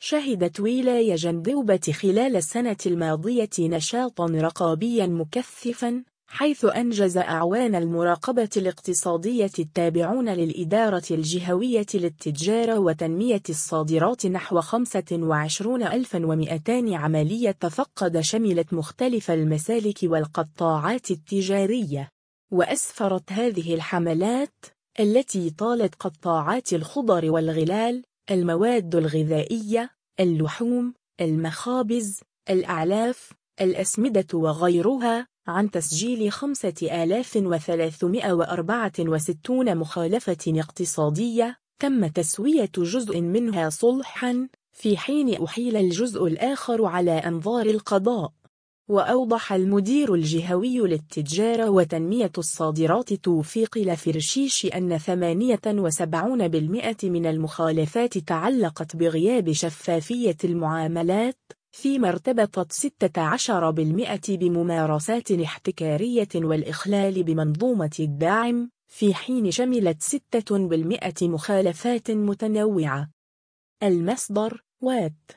شهدت ولاية جندوبة خلال السنة الماضية نشاطاً رقابياً مكثفاً، حيث أنجز أعوان المراقبة الاقتصادية التابعون للإدارة الجهوية للتجارة وتنمية الصادرات نحو 25,200 عملية تفقد شملت مختلف المسالك والقطاعات التجارية. وأسفرت هذه الحملات التي طالت قطاعات الخضر والغلال، المواد الغذائية، اللحوم، المخابز، الأعلاف، الأسمدة وغيرها، عن تسجيل 5364 مخالفة اقتصادية تم تسوية جزء منها صلحاً، في حين أحيل الجزء الآخر على أنظار القضاء. وأوضح المدير الجهوي للتجارة وتنمية الصادرات توفيق لفرشيش أن 78% من المخالفات تعلقت بغياب شفافية المعاملات، فيما ارتبطت 16% بممارسات احتكارية والإخلال بمنظومة الدعم، في حين شملت 6% مخالفات متنوعة. المصدر: وات.